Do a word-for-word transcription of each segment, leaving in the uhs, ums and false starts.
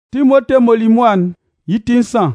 Timote molimoine yitinsan.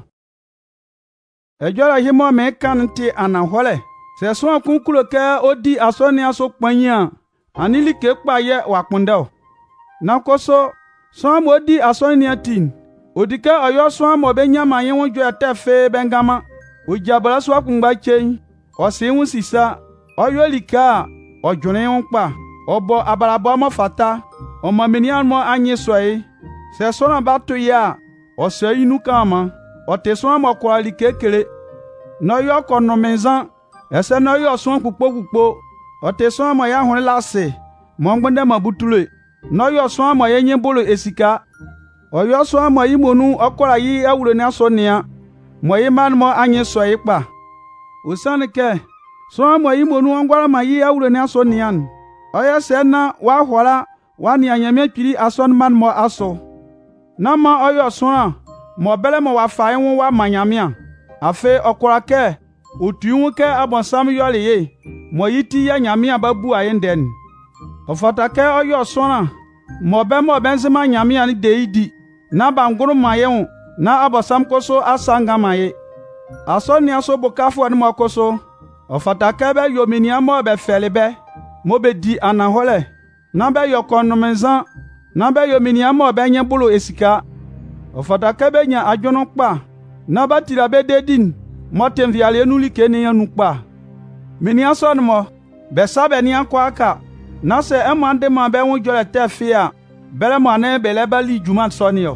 Ejora himo me kanti anahole. Se so kunkulo ke odi asoni aso kpanya. Anili ke paye wakundao. Nakoso so modi asoni atin. Odike oyo so mo be nyama yen wonjo atefe bengama. Ojabala so kungba chen. Ose hu sisa. Oyo lika ojune onpa. Obo abalabo mo fata. Omo menian mo anye soe. Se so na batu ya. Ose inu kama. Ote so mo kwa like kele. No yo kono menzan. Ese no yo so pupo pupo. Ote so mo ya hun lase. Mo ngbende mabutule. No yo so mo yenye bolo esika. Oyo so mo imonu okora yi ewuro ni aso nia. Mo yiman mo anye so ipa. Usane ke. So mo imonu ongwara ma yi ewuro ni aso nian. Oya se na wa hwara wa ni anyame piri ason man mo aso. Na ma oyo so mo bele mo wa fa yin wa manyamia. Afe okora ke otuun ke abonsam yole ye. Mo yiti ya nyamia babu ayenden. Ofata ke oyo so na mo be mo benzema nyamia ni deidi. Na banguru mayen na abosam koso asanga maye. Aso ni aso bokafu ani mo koso. Ofata ke be yomini mo be felebe. Mo be di anahole. Na be yokono menzan. Na be yomini mo be nye bulu esika. Ofata ke be nya ajono kpa. Na ba tira be dedin. Mo tenviale nuli keni yanu kpa. Mini aso ni mo. Be sabe ni akwa aka. Na se emande ma be wujole te fia. Bele mo ane bele bali juman sonio.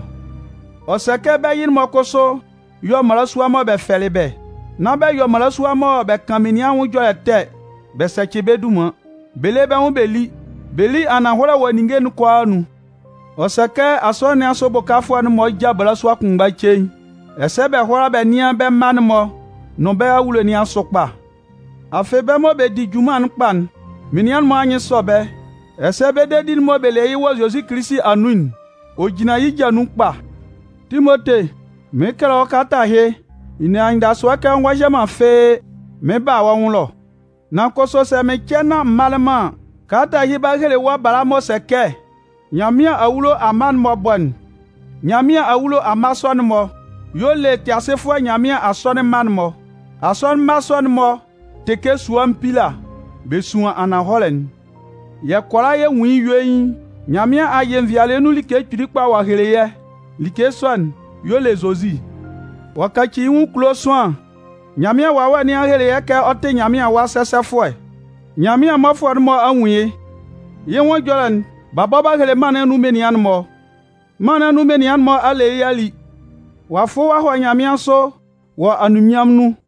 Oseke be yin mo koso. Yo malasua mo be felebe. Na be yo malasua mo be kamini an wujole te. Be seche be duma. Bele be un beli. Beli anahora waninge nu kwa anu. Oseke asoni aso bokafu anu mo jabala swa kungba chen. Ese be hora be nian be man mo. No be awule ni asokpa. Afe be mo be di juman pan. Minian mo anye sobe. Ese be dedin mo bele yi wo Josi Kristi anuin. Ojina yi janu kpa. Timote, me kera okata he. Ine anda so ke ngwaje ma fe. Me ba wa nlo. Na koso se me chena malama. Kata hi ba hele wa bala mo seke. Nyamia awulo aman mo bon. Nyamia awulo amason mo. Yo le ti asefo nyamia asone man mo. Ason mason mo. Teke suam pila. Be suwa anaholen. Ye kwala ye wi yoyin. Nyamia ayen viale nu like twirikpa wa hele ye. Like son yo le zozi. Wakachi wu klo soan. Nyamia wa wa ni hele ye ke ote nyamia wa sesefo e. Nyamia ma fo mo anwie. Ye won jolan baba ba hele man nu menian mo. Man nu menian mo ale yali. Wa fo wa ho nyamia so wa anumiam nu.